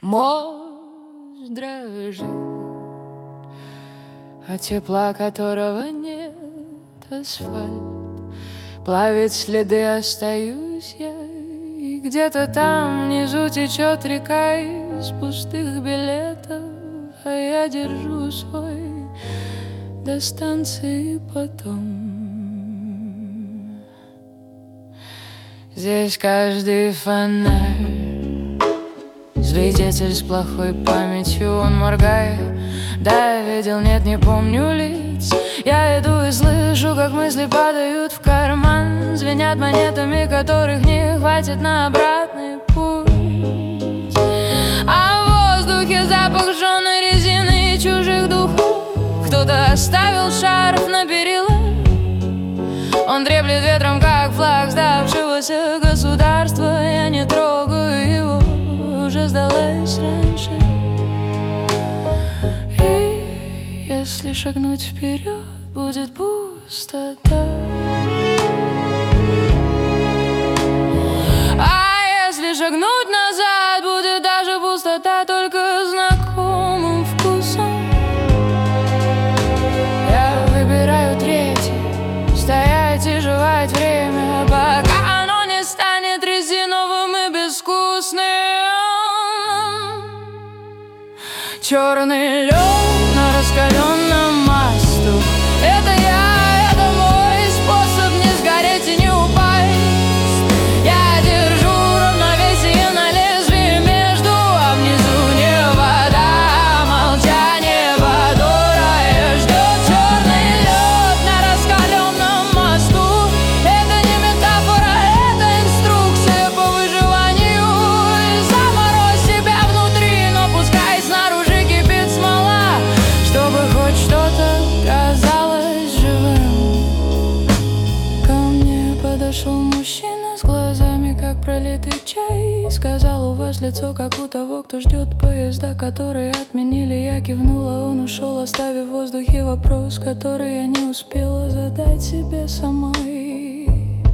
Мост дрожит, от тепла которого нет. Асфальт плавит следы, остаюсь я, и где-то там внизу течет река из пустых билетов, а я держу свой до станции потом. Здесь каждый фонарь свидетель с плохой памятью, он моргает. Да, я видел, нет, не помню лиц. Я иду и слышу, как мысли падают в карман, звенят монетами, которых не хватит на обратный путь. А в воздухе запах жженой резины и чужих духов. Кто-то оставил шарф на перила, он треплет ветром, как флаг сдавшегося государства. Я не трогаю его, уже сдалась раньше. И если шагнуть вперед, будет пустота. А если шагнуть назад, будет даже пустота, только знакомым вкусом. Я выбираю третий, стоять и жевать время, пока оно не станет резиновым и безвкусным. Черный лед на раскаленном мосту. Это я, это мой способ не сгореть и не упасть. Я держу равновесие на лезвии между, а внизу не вода, а молчание которое ждет. Черный лед на раскаленном мосту. Это не метафора, это инструкция по выживанию. И заморозь себя внутри, но пускай снаружи кипит смола, чтобы хоть что-то казалось живым. Ко мне подошел мужчина с глазами, как пролитый чай, и сказал: у вас лицо, как у того, кто ждет поезда, которые отменили. Я кивнула, он ушел, оставив в воздухе вопрос, который я не успела задать себе самой.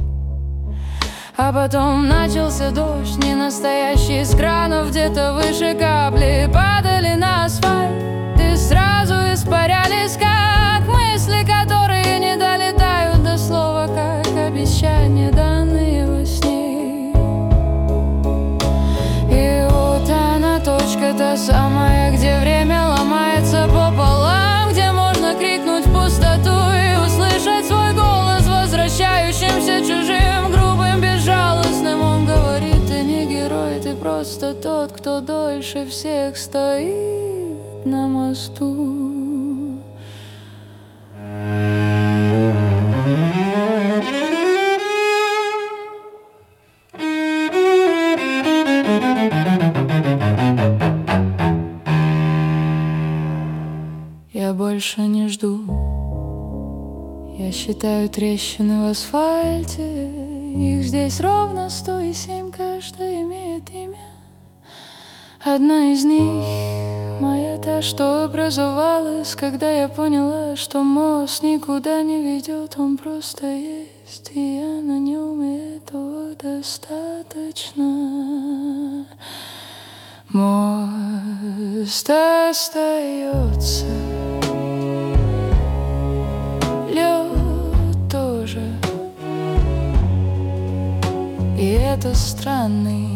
А потом начался дождь, не настоящий, из кранов, где-то выше капли падали на асфальт и сразу испарялись, как мысли, которые не долетают до слова, как обещания, данные во сне. И вот она, точка та самая, где время ломается пополам, где можно крикнуть в пустоту и услышать свой голос, возвращающимся чужим, грубым, безжалостным. Он говорит: ты не герой, ты просто тот, кто дольше всех стоит на мосту. Я больше не жду. Я считаю трещины в асфальте. Их здесь ровно 107, каждая имеет имя. Одна из них моя, та, что образовалась, когда я поняла, что мост никуда не ведет, он просто есть, и я на нем, и этого достаточно. Мост остается, лед тоже, и это странный